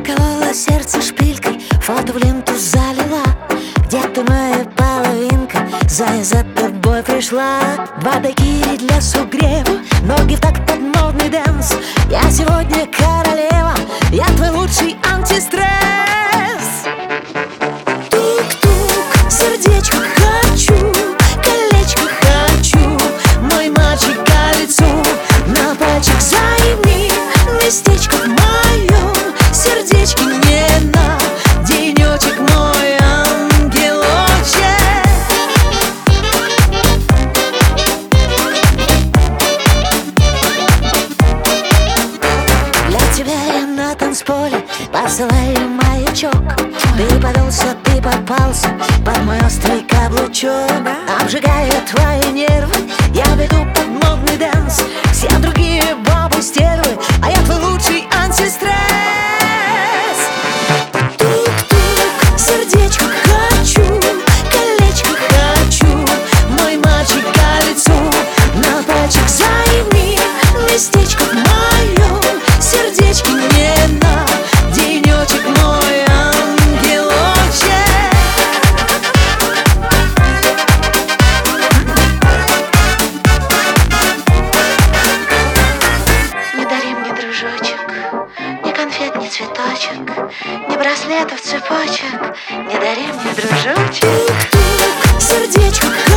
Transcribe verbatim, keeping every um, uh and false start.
Заколола сердце шпилькой, фото в ленту залила. Где ты, моя половинка? Зая, за тобой пришла. Два дайкири для сугрева, ноги в такт под модный дэнс. Я сегодня королева, я твой лучший антистресс. Тук-тук, сердечко хочу, колечко хочу, мой мальчик колецо, на пальчик займи местечко в моем сердечке мне на денечек, мой ангелочек. Для тебя я на танцполе посылаю маячок. Ты повелся, ты попался под мой острый каблучок. Обжигая твои нервы, я веду под модный дэнс. Все другие бабы стервы, а я твой лучший антистресс. Тук-тук, сердечко хочу, колечко хочу, мой мальчик колецо, на пальчик займи местечко в моем сердечке мне на денечек, мой ангелочек. Не дари мне, дружочек, ни конфет, ни цветочек, ни браслетов, цепочек. Не дари мне, дружочек. Тук-тук, сердечко